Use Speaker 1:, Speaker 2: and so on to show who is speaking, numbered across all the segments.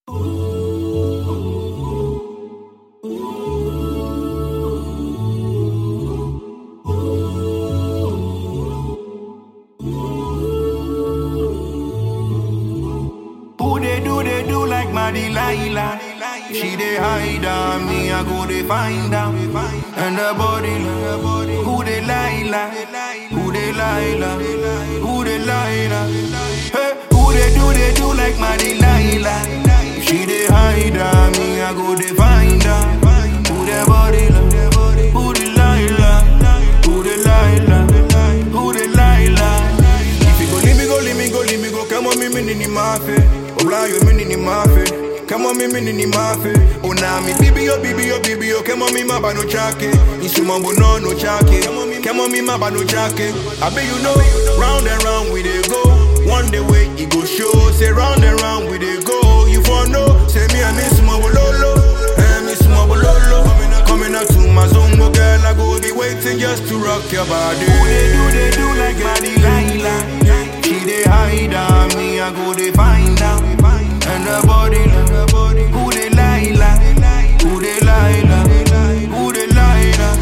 Speaker 1: They do like my Delilah. She dey hide on me, I go dey find her. And the body, who they Lila, who they Lila, who they Lila. Hey, who they do like my Delilah. She dey hide on me, I go dey find her. Who their body, who they Lila, who they Lila, who they Lila. If you go, leave me go, come on me in my face. Obla you in my face. Come on me in my face. Oh na me bibi yo, come on me ma ba no chake. Isuma bono no chake. Come on me ma ba no chake. I bet you know, round and round we dey go. One day way it go show. Say round and round we dey go. You for know, say me I miss my bololo. Miss my bololo. Coming out to my zone, girl, I go be waiting just to rock your body. Who they do like my Delilah. She dey hide on me, I go dey find her. And the body, who they Lila, who they Lila, who they Lila,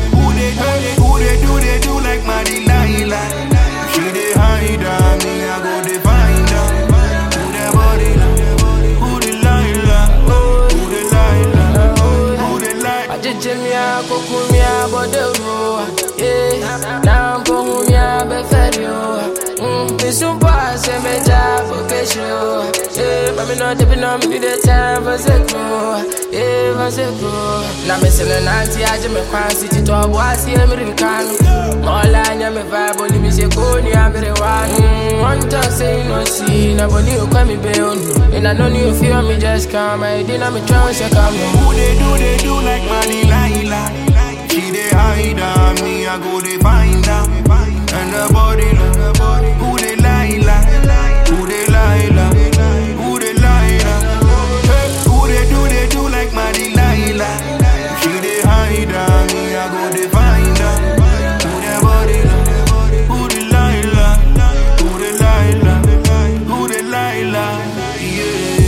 Speaker 1: who they do like my Delilah. She dey hide on me, I go dey find her. Who their body, who they Lila, who they Lila, who they Lila.
Speaker 2: I just tell me I go cool me about the road, yeah. Now I'm going me a beferio. Me super say me job vocation, yeah. But me not tapping on me the time for secro, yeah, for secro. Now me sell an auntie, I just me crown city to a boy, see me in can. All I know me vibe, only me say go ni I'm very one. One talk say no see, nobody you call me bayon. And I know you feel me just come, I didn't me chance you come.
Speaker 1: Who they do like my Delilah. She dey hide on me, I go dey find her. And the body, who they Lila, who they Lila, who they Lila. Hey, who they do like my Delilah. She dey hide on me, I go dey find her. Who their body, who they Lila, who they Lila, who they Lila, yeah.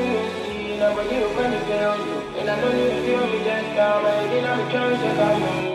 Speaker 2: And I know you feel me just down, and I'm trying to come on.